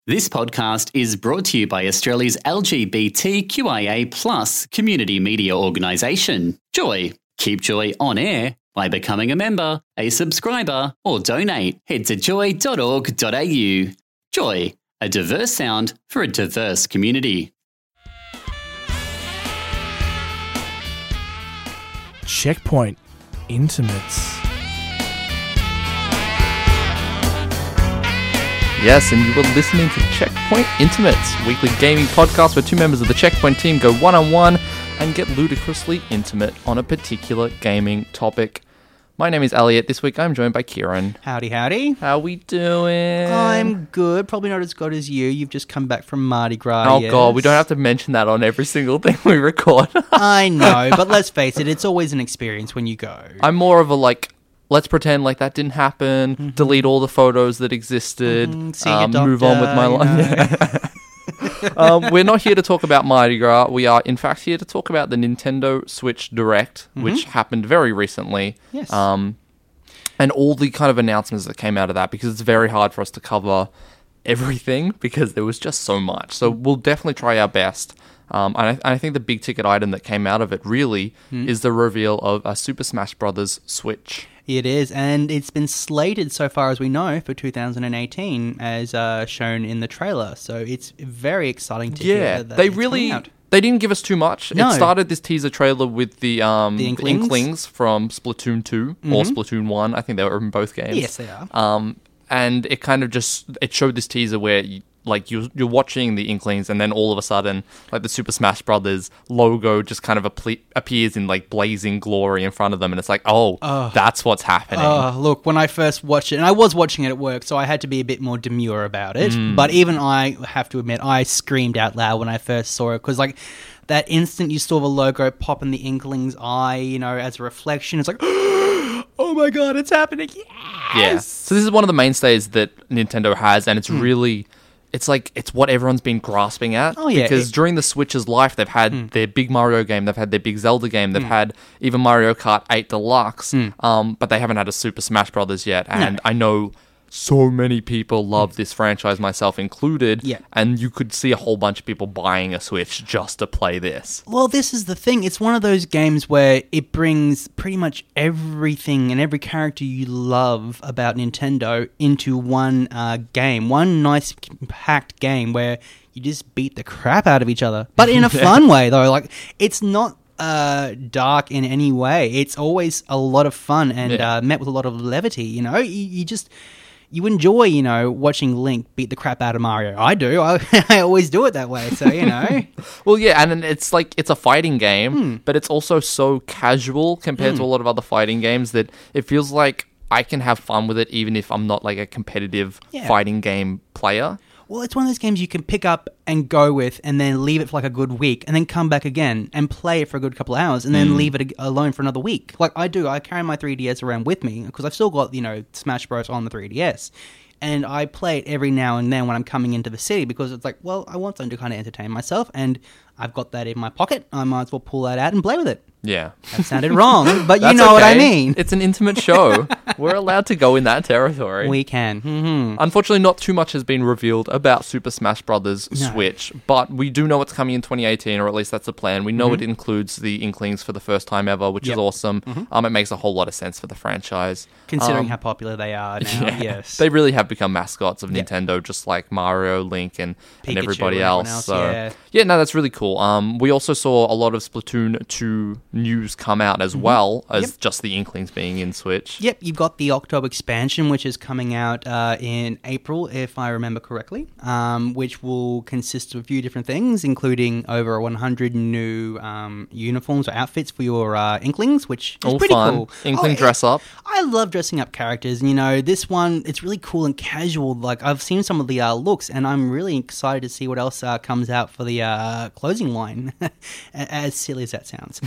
This podcast is brought to you by Australia's LGBTQIA+ community media organisation, Joy. Keep Joy on air by becoming a member, a subscriber, or donate. Head to joy.org.au. Joy, a diverse sound for a diverse community. Checkpoint Intimates. Yes, and you were listening to Checkpoint Intimates, weekly gaming podcast where two members of the Checkpoint team go one-on-one and get ludicrously intimate on a particular gaming topic. My name is Elliot. This week I'm joined by Kieran. Howdy, howdy. How we doing? I'm good. Probably not as good as you. You've just come back from Mardi Gras. Oh, yes. God, we don't have to mention that on every single thing we record. I know, but let's face it, it's always an experience when you go. I'm more of a, let's pretend like that didn't happen, delete all the photos that existed, See your doctor, move on with my life. We're not here to talk about Mardi Gras. We are, in fact, here to talk about the Nintendo Switch Direct, which happened very recently. Yes. And all the kind of announcements that came out of that, because it's very hard for us to cover everything because there was just so much. So we'll definitely try our best. And I think the big ticket item that came out of it really is the reveal of a Super Smash Bros. Switch. It is, and it's been slated so far as we know for 2018 as shown in the trailer. So it's very exciting to hear that they it's really coming out. they didn't give us too much. No. It started this teaser trailer with the Inklings? Inklings from Splatoon 2 or Splatoon 1. I think they were in both games. Yes, they are. And it kind of it showed this teaser where you're watching the Inklings, and then all of a sudden, the Super Smash Brothers logo just kind of appears in blazing glory in front of them, and it's like, that's what's happening. Look, when I first watched it, and I was watching it at work, so I had to be a bit more demure about it, but even I have to admit, I screamed out loud when I first saw it, because that instant you saw the logo pop in the Inkling's eye, as a reflection, it's like, oh my god, it's happening, yes! Yeah. So this is one of the mainstays that Nintendo has, and it's really... It's what everyone's been grasping at. Oh, yeah. Because during the Switch's life, they've had their big Mario game, they've had their big Zelda game, they've had even Mario Kart 8 Deluxe, but they haven't had a Super Smash Brothers yet. And I know so many people love this franchise, myself included, and you could see a whole bunch of people buying a Switch just to play this. Well, this is the thing. It's one of those games where it brings pretty much everything and every character you love about Nintendo into one game. One nice, packed game where you just beat the crap out of each other. But in a fun way, though. It's not dark in any way. It's always a lot of fun and met with a lot of levity, You enjoy, watching Link beat the crap out of Mario. I do. I always do it that way, so, Well, yeah, and it's it's a fighting game, but it's also so casual compared to a lot of other fighting games that it feels like I can have fun with it even if I'm not a competitive fighting game player. Well, it's one of those games you can pick up and go with and then leave it for a good week and then come back again and play it for a good couple of hours and then leave it alone for another week. I do. I carry my 3DS around with me because I've still got, Smash Bros. On the 3DS. And I play it every now and then when I'm coming into the city because it's I want something to kind of entertain myself and I've got that in my pocket. I might as well pull that out and play with it. Yeah. That sounded wrong, but you That's know what I okay. mean. It's an intimate show. We're allowed to go in that territory. We can. Unfortunately, not too much has been revealed about Super Smash Bros. Switch, but we do know it's coming in 2018, or at least that's the plan. We know it includes the Inklings for the first time ever, which is awesome. It makes a whole lot of sense for the franchise. Considering how popular they are now, yes. They really have become mascots of Nintendo, just like Mario, Link, and everybody and else. else, So, no, that's really cool. We also saw a lot of Splatoon 2 news come out as well as just the Inklings being in Switch. Yep, you've got the Octo expansion, which is coming out in April, if I remember correctly, which will consist of a few different things, including over 100 new uniforms or outfits for your Inklings, which is pretty fun. cool. Inkling dress up. I love dressing up characters. This one, it's really cool and casual. I've seen some of the looks, and I'm really excited to see what else comes out for the closing line, as silly as that sounds.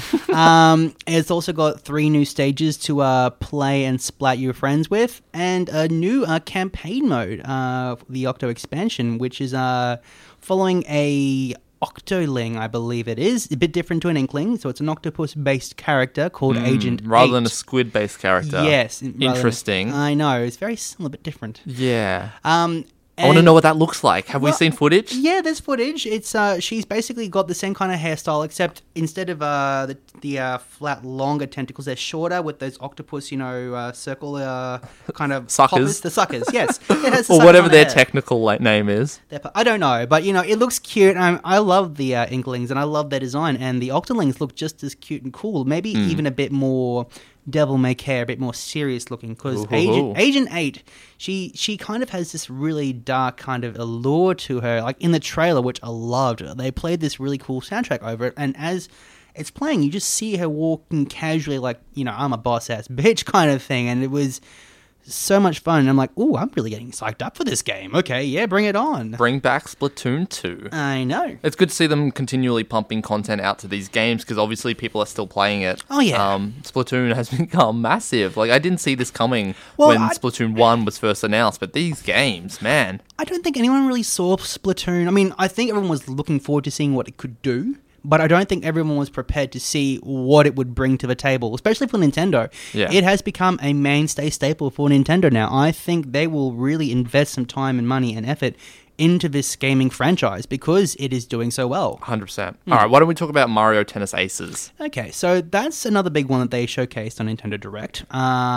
It's also got 3 new stages to play and splat your friends with, and a new campaign mode, the Octo expansion, which is following a Octoling, I believe it is. A bit different to an Inkling, so it's an octopus-based character called Agent 8. Rather than a squid-based character. Yes. Interesting. I know, it's very similar but different. Yeah. I want to know what that looks like. Have we seen footage? Yeah, there's footage. It's she's basically got the same kind of hairstyle, except instead of the flat, longer tentacles, they're shorter with those octopus, circle kind of Suckers. poppers. The suckers, yes. It has the Or sucker whatever kind of their hair. technical name is. I don't know, but it looks cute. I love the Inklings, and I love their design, and the Octolings look just as cute and cool. Maybe even a bit more devil may care, a bit more serious looking, because Agent 8, she kind of has this really dark kind of allure to her. Like in the trailer, which I loved, they played this really cool soundtrack over it, and as it's playing, you just see her walking casually, like I'm a boss ass bitch kind of thing, and it was so much fun. And I'm like, ooh, I'm really getting psyched up for this game. Okay, yeah, bring it on. Bring back Splatoon 2. I know. It's good to see them continually pumping content out to these games because obviously people are still playing it. Oh, yeah. Splatoon has become massive. Like, I didn't see this coming Well, Splatoon 1 was first announced, but these games, man. I don't think anyone really saw Splatoon. I mean, I think everyone was looking forward to seeing what it could do, but I don't think everyone was prepared to see what it would bring to the table, especially for Nintendo. Yeah. It has become a mainstay staple for Nintendo now. I think they will really invest some time and money and effort into this gaming franchise because it is doing so well. 100%. All right, why don't we talk about Mario Tennis Aces? Okay, so that's another big one that they showcased on Nintendo Direct.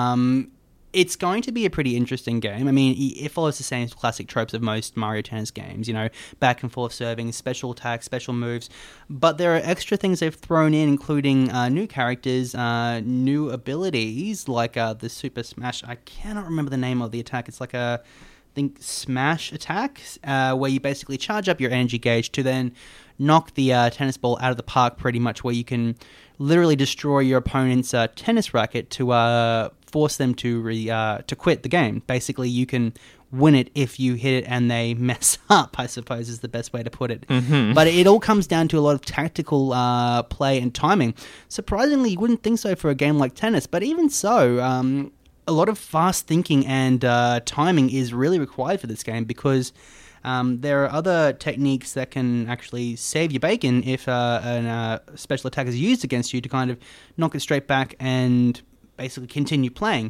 It's going to be a pretty interesting game. I mean, it follows the same classic tropes of most Mario Tennis games, back and forth serving, special attacks, special moves. But there are extra things they've thrown in, including new characters, new abilities, like the Super Smash. I cannot remember the name of the attack. It's like I think Smash attack, where you basically charge up your energy gauge to then knock the tennis ball out of the park pretty much, where you can literally destroy your opponent's tennis racket to force them to quit the game. Basically, you can win it if you hit it and they mess up, I suppose is the best way to put it. Mm-hmm. But it all comes down to a lot of tactical play and timing. Surprisingly, you wouldn't think so for a game like tennis, but even so, a lot of fast thinking and timing is really required for this game because there are other techniques that can actually save your bacon if a special attack is used against you to kind of knock it straight back and basically continue playing.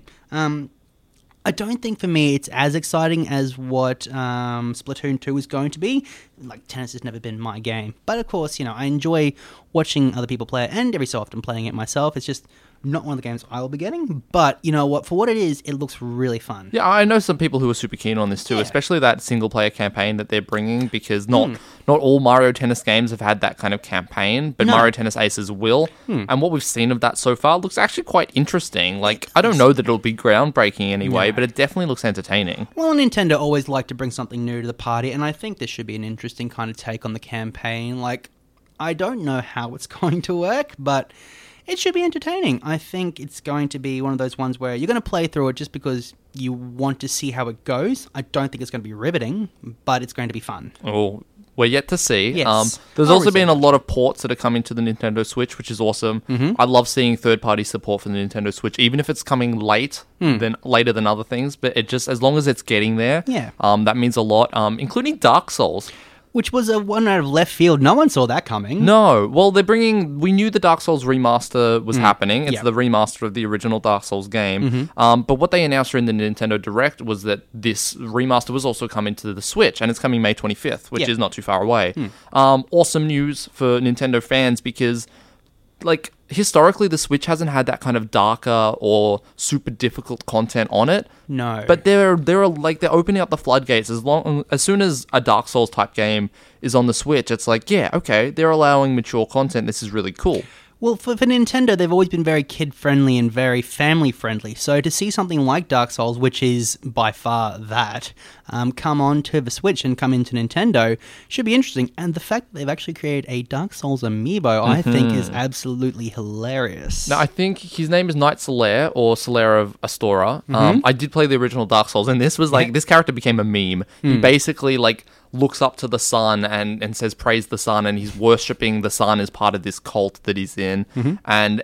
I don't think for me it's as exciting as what Splatoon 2 is going to be. Like, tennis has never been my game. But of course, I enjoy watching other people play it and every so often playing it myself. It's just not one of the games I will be getting. But you know what? For what it is, it looks really fun. Yeah, I know some people who are super keen on this too, especially that single-player campaign that they're bringing, because not all Mario Tennis games have had that kind of campaign, but Mario Tennis Aces will. And what we've seen of that so far looks actually quite interesting. Like, I don't know that it'll be groundbreaking anyway, but it definitely looks entertaining. Well, Nintendo always like to bring something new to the party, and I think this should be an interesting kind of take on the campaign. Like, I don't know how it's going to work, but it should be entertaining. I think it's going to be one of those ones where you're going to play through it just because you want to see how it goes. I don't think it's going to be riveting, but it's going to be fun. Oh, we're yet to see. Yes. There's also been a lot of ports that are coming to the Nintendo Switch, which is awesome. Mm-hmm. I love seeing third-party support for the Nintendo Switch, even if it's coming later than other things. But it just, as long as it's getting there, that means a lot. Including Dark Souls. Which was a one out of left field. No one saw that coming. No. Well, we knew the Dark Souls remaster was happening. It's the remaster of the original Dark Souls game. Mm-hmm. But what they announced during the Nintendo Direct was that this remaster was also coming to the Switch, and it's coming May 25th, which is not too far away. Awesome news for Nintendo fans because, like, historically the Switch hasn't had that kind of darker or super difficult content on it. No. But they're opening up the floodgates as soon as a Dark Souls type game is on the Switch. It's like, yeah, okay, they're allowing mature content. This is really cool. Well, for Nintendo, they've always been very kid-friendly and very family-friendly. So to see something like Dark Souls, which is by far that, come on to the Switch and come into Nintendo should be interesting. And the fact that they've actually created a Dark Souls amiibo, I think, is absolutely hilarious. Now, I think his name is Knight Solaire, or Solaire of Astora. I did play the original Dark Souls, and this was like, this character became a meme. He basically, like, looks up to the sun and says praise the sun, and he's worshipping the sun as part of this cult that he's in, and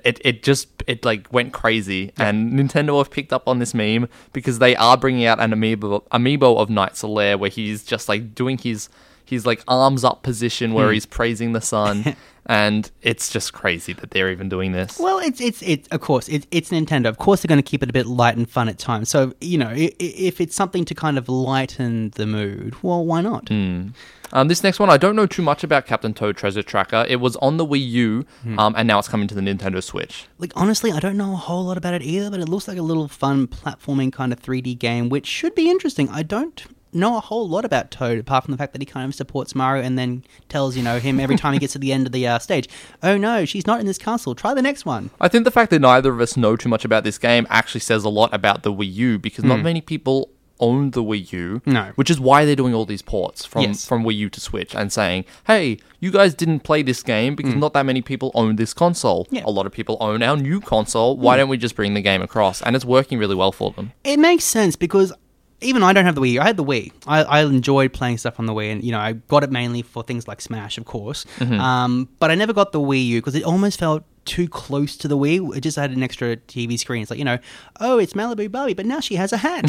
it like went crazy. And Nintendo have picked up on this meme because they are bringing out an amiibo of Knight Solaire where he's just like doing his his like arms up position where he's praising the sun. And it's just crazy that they're even doing this. Well, it's of course it's Nintendo. Of course, they're going to keep it a bit light and fun at times. So if it's something to kind of lighten the mood, well, why not? This next one, I don't know too much about Captain Toad Treasure Tracker. It was on the Wii U, and now it's coming to the Nintendo Switch. Like, honestly, I don't know a whole lot about it either, but it looks like a little fun platforming kind of 3D game, which should be interesting. I don't know a whole lot about Toad, apart from the fact that he kind of supports Mario and then tells, him every time he gets to the end of the stage, oh no, she's not in this castle, try the next one. I think the fact that neither of us know too much about this game actually says a lot about the Wii U, because not many people own the Wii U, which is why they're doing all these ports from Wii U to Switch and saying, hey, you guys didn't play this game because not that many people own this console. A lot of people own our new console. Why don't we just bring the game across? And it's working really well for them. It makes sense because even I don't have the Wii U. I had the Wii. I enjoyed playing stuff on the Wii, and I got it mainly for things like Smash, of course. But I never got the Wii U because it almost felt too close to the Wii. It just had an extra TV screen. It's like, oh, it's Malibu Barbie, but now she has a hat.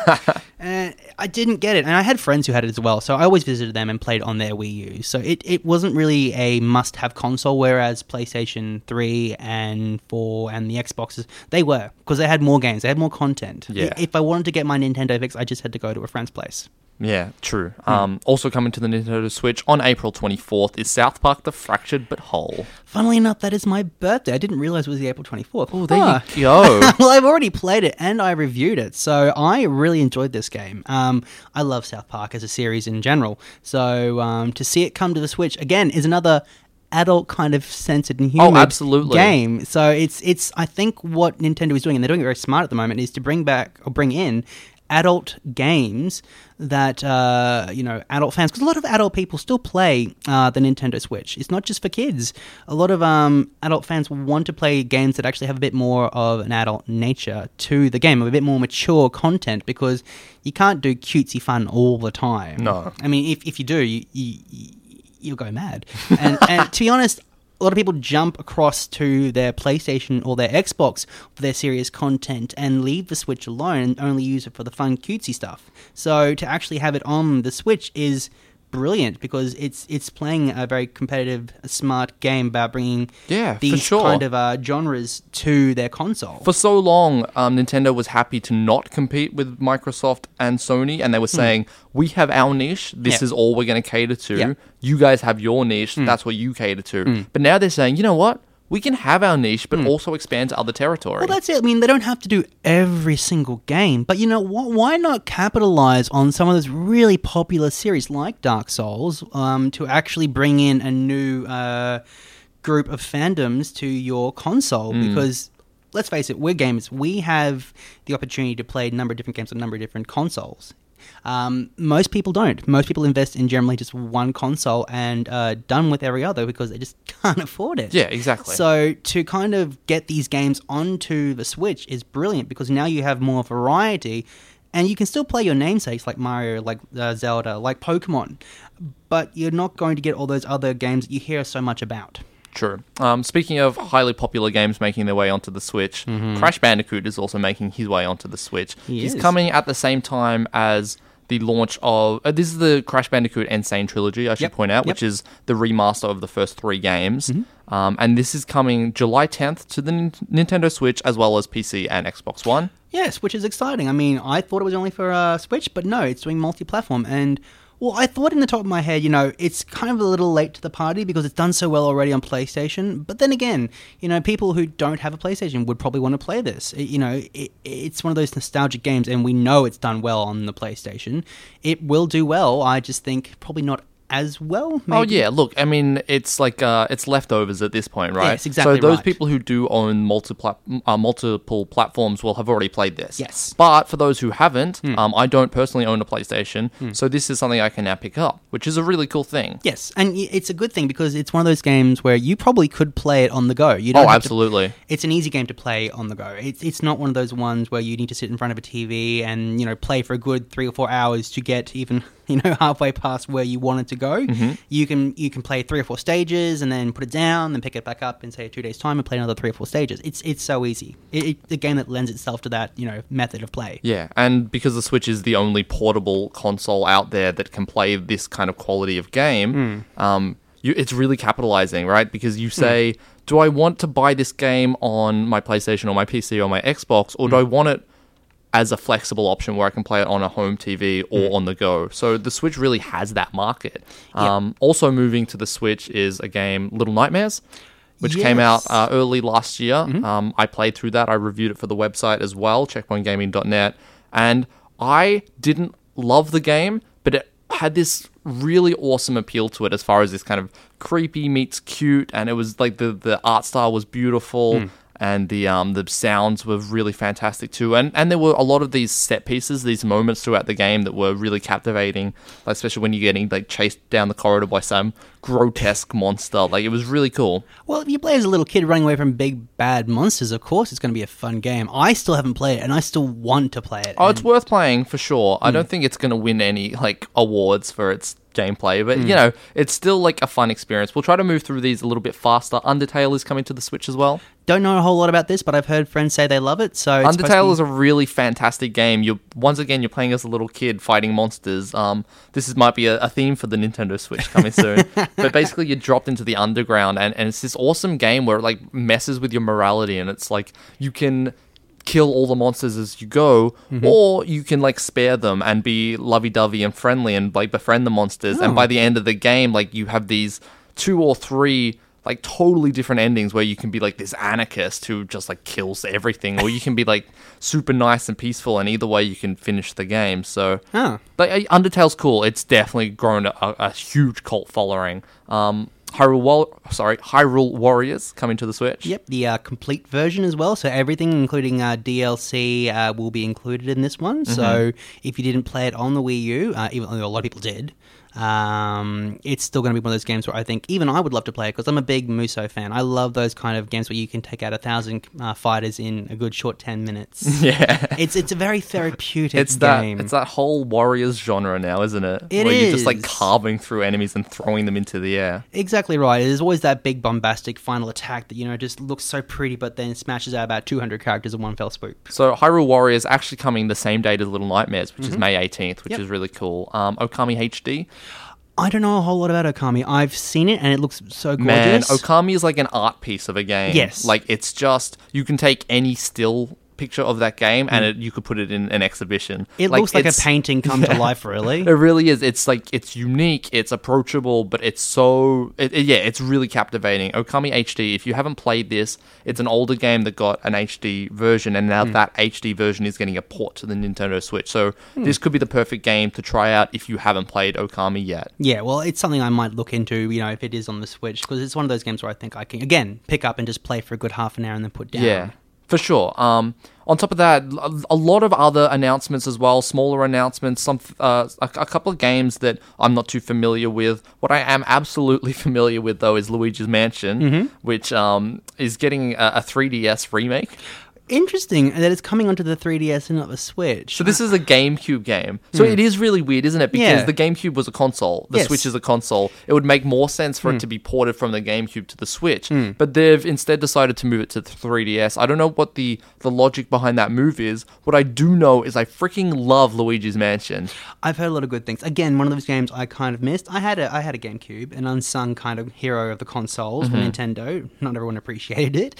And I didn't get it. And I had friends who had it as well, so I always visited them and played on their Wii U. So it wasn't really a must-have console, whereas PlayStation 3 and 4 and the Xboxes, they were, because they had more games, they had more content. Yeah. If I wanted to get my Nintendo fix, I just had to go to a friend's place. Yeah, true. Also coming to the Nintendo Switch on April 24th is South Park: The Fractured But Whole. Funnily enough, that is my birthday. I didn't realize it was the April 24th. Oh, there you go. Well, I've already played it and I reviewed it, so I really enjoyed this game. I love South Park as a series in general, so to see it come to the Switch, again, is another adult kind of censored and humid absolutely. game. So it's I think what Nintendo is doing, and they're doing it very smart at the moment, is to bring in adult games that, adult fans, because a lot of adult people still play the Nintendo Switch. It's not just for kids. A lot of adult fans want to play games that actually have a bit more of an adult nature to the game, of a bit more mature content, because you can't do cutesy fun all the time. No. I mean, if you do, you'll go mad. And to be honest, a lot of people jump across to their PlayStation or their Xbox for their serious content and leave the Switch alone and only use it for the fun cutesy stuff. So to actually have it on the Switch is brilliant, because it's playing a very competitive, smart game about bringing these kind of genres to their console. For so long, Nintendo was happy to not compete with Microsoft and Sony, and they were saying, we have our niche, this is all we're going to cater to. You guys have your niche, that's what you cater to. But now they're saying, you know what? We can have our niche, but also expand to other territory. Well, that's it. I mean, they don't have to do every single game, but why not capitalize on some of those really popular series like Dark Souls to actually bring in a new group of fandoms to your console? Because let's face it, we're gamers. We have the opportunity to play a number of different games on a number of different consoles. Most people don't. Most people invest in generally just one console and done with every other, because they just can't afford it. Yeah, exactly. So to kind of get these games onto the Switch is brilliant, because now you have more variety, and you can still play your namesakes like Mario, like Zelda, like Pokemon, but you're not going to get all those other games that you hear so much about. True. Speaking of highly popular games making their way onto the Switch, Crash Bandicoot is also making his way onto the Switch. He's coming at the same time as the launch of... this is the Crash Bandicoot N. Sane Trilogy, I should point out, which is the remaster of the first 3 games. And this is coming July 10th to the Nintendo Switch, as well as PC and Xbox One. Yes, which is exciting. I mean, I thought it was only for Switch, but no, it's doing multi-platform. And... well, I thought in the top of my head, it's kind of a little late to the party because it's done so well already on PlayStation. But then again, people who don't have a PlayStation would probably want to play this. It's one of those nostalgic games, and we know it's done well on the PlayStation. It will do well. I just think probably not as well, maybe. Oh, yeah. Look, I mean, it's like it's leftovers at this point, right? Yes, exactly. So those right. people who do own multiple platforms will have already played this. Yes. But for those who haven't, I don't personally own a PlayStation, so this is something I can now pick up, which is a really cool thing. Yes, and it's a good thing because it's one of those games where you probably could play it on the go. You don't have absolutely. It's an easy game to play on the go. It's not one of those ones where you need to sit in front of a TV and play for a good 3 or 4 hours to get even halfway past where you want it to go. You can play 3 or 4 stages and then put it down, then pick it back up in say 2 days' time and play another 3 or 4 stages. It's so easy. It's a game that lends itself to that method of play. Yeah, and because the Switch is the only portable console out there that can play this kind kind of quality of game, it's really capitalizing, right? Because you say, do I want to buy this game on my PlayStation or my PC or my Xbox, or do I want it as a flexible option where I can play it on a home TV or on the go? So the Switch really has that market. Also moving to the Switch is a game, Little Nightmares, which came out early last year. I played through that. I reviewed it for the website as well, checkpointgaming.net. And I didn't love the game, but it had this really awesome appeal to it as far as this kind of creepy meets cute, and it was like the art style was beautiful. And the sounds were really fantastic too. And there were a lot of these set pieces, these moments throughout the game that were really captivating, like especially when you're getting like chased down the corridor by some grotesque monster. Like, it was really cool. Well, if you play as a little kid running away from big bad monsters, of course it's going to be a fun game. I still haven't played it, and I still want to play it. Oh, it's worth playing for sure. I don't think it's going to win any like awards for its gameplay, but you know, it's still like a fun experience. We'll try to move through these a little bit faster. Undertale is coming to the Switch as well. Don't know a whole lot about this, but I've heard friends say they love it. So it's Undertale is a really fantastic game. You're playing as a little kid fighting monsters. Might be a theme for the Nintendo Switch coming soon. But basically, you're dropped into the underground, and it's this awesome game where it like messes with your morality, and it's like you can kill all the monsters as you go, or you can like spare them and be lovey-dovey and friendly and like befriend the monsters. And by the end of the game, like you have these 2 or 3 like totally different endings where you can be like this anarchist who just like kills everything, or you can be like super nice and peaceful, and either way you can finish the game. So like Undertale's cool. It's definitely grown a huge cult following. Hyrule Warriors coming to the Switch. Yep, the complete version as well. So everything, including DLC, will be included in this one. So if you didn't play it on the Wii U, even though a lot of people did, it's still going to be one of those games where I think even I would love to play it, because I'm a big Musou fan. I love those kind of games where you can take out 1,000 fighters in a good short 10 minutes. Yeah, it's a very therapeutic game. It's that whole Warriors genre now, isn't it? It where is. You're just like carving through enemies and throwing them into the air. Exactly right. There's always that big bombastic final attack that, you know, just looks so pretty, but then smashes out about 200 characters in one fell swoop. So Hyrule Warriors actually coming the same date as Little Nightmares, which is May 18th, which is really cool. Okami HD. I don't know a whole lot about Okami. I've seen it, and it looks so gorgeous. Man, Okami is like an art piece of a game. Yes. Like, it's just, you can take any still picture of that game and you could put it in an exhibition. It looks like a painting come to life, really. It really is. It's like, it's unique, it's approachable, but it's so, it's really captivating. Okami HD, if you haven't played this, it's an older game that got an HD version, and now that HD version is getting a port to the Nintendo Switch. So this could be the perfect game to try out if you haven't played Okami yet. Yeah, well, it's something I might look into, you know, if it is on the Switch, because it's one of those games where I think I can, again, pick up and just play for a good half an hour and then put down. Yeah. For sure. On top of that, a lot of other announcements as well, smaller announcements, a couple of games that I'm not too familiar with. What I am absolutely familiar with, though, is Luigi's Mansion, which is getting a 3DS remake. Interesting that it's coming onto the 3DS and not the Switch. So this is a GameCube game. So it is really weird, isn't it? Because the GameCube was a console. The Switch is a console. It would make more sense for it to be ported from the GameCube to the Switch. But they've instead decided to move it to the 3DS. I don't know what the logic behind that move is. What I do know is I freaking love Luigi's Mansion. I've heard a lot of good things. Again, one of those games I kind of missed. I had a GameCube, an unsung kind of hero of the consoles for Nintendo. Not everyone appreciated it.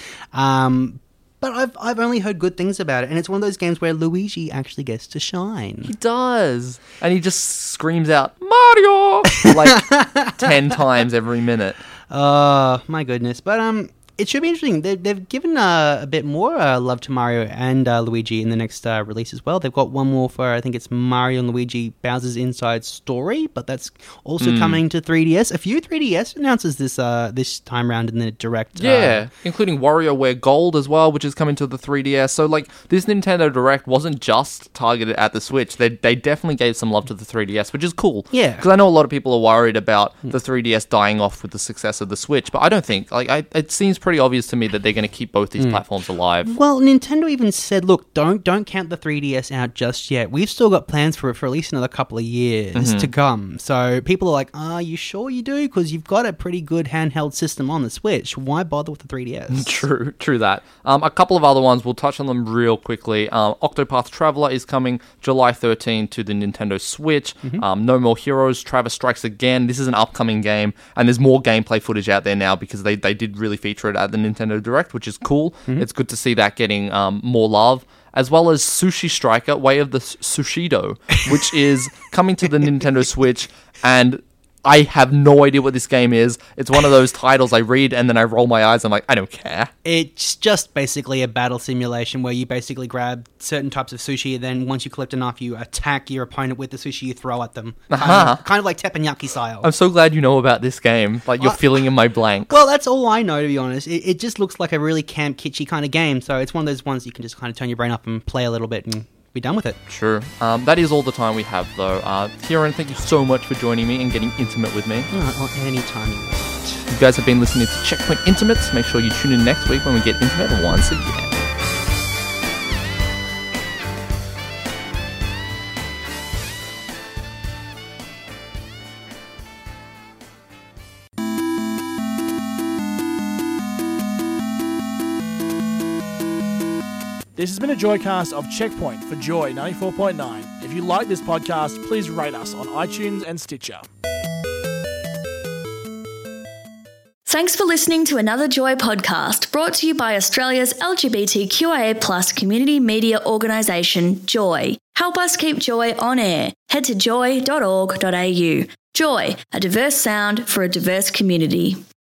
But I've only heard good things about it, and it's one of those games where Luigi actually gets to shine. He does. And he just screams out, Mario! like 10 times every minute. My goodness. But it should be interesting. They've given a bit more love to Mario and Luigi in the next release as well. They've got one more for, I think it's Mario and Luigi Bowser's Inside Story, but that's also coming to 3DS. A few 3DS announces this time round in the Direct. Yeah, including WarioWare Gold as well, which is coming to the 3DS. So, like, this Nintendo Direct wasn't just targeted at the Switch. They definitely gave some love to the 3DS, which is cool. Yeah. Because I know a lot of people are worried about the 3DS dying off with the success of the Switch, but I don't think. Like, it seems pretty pretty obvious to me that they're going to keep both these platforms alive. Well, Nintendo even said, look, don't count the 3DS out just yet. We've still got plans for it for at least another couple of years to come. So people are like, are you sure you do? Because you've got a pretty good handheld system on the Switch. Why bother with the 3DS? True that. A couple of other ones, we'll touch on them real quickly. Octopath Traveler is coming July 13 to the Nintendo Switch. No More Heroes, Travis Strikes Again. This is an upcoming game, and there's more gameplay footage out there now because they did really feature it at the Nintendo Direct, which is cool. It's good to see that getting more love. As well as Sushi Striker, Way of the Sushido, which is coming to the Nintendo Switch, and I have no idea what this game is. It's one of those titles I read and then I roll my eyes. I'm like, I don't care. It's just basically a battle simulation where you basically grab certain types of sushi, and then once you collect enough, you attack your opponent with the sushi you throw at them. Kind of like teppanyaki style. I'm so glad you know about this game. Like, you're filling in my blanks. Well, that's all I know, to be honest. It just looks like a really camp kitschy kind of game, so it's one of those ones you can just kind of turn your brain up and play a little bit and be done with it. True. That is all the time we have, though. Kieran, thank you so much for joining me and getting intimate with me. All right, well, anytime you want. You guys have been listening to Checkpoint Intimates. Make sure you tune in next week when we get intimate once again. This has been a Joycast of Checkpoint for Joy 94.9. If you like this podcast, please rate us on iTunes and Stitcher. Thanks for listening to another Joy podcast brought to you by Australia's LGBTQIA+ community media organisation, Joy. Help us keep Joy on air. Head to joy.org.au. Joy, a diverse sound for a diverse community.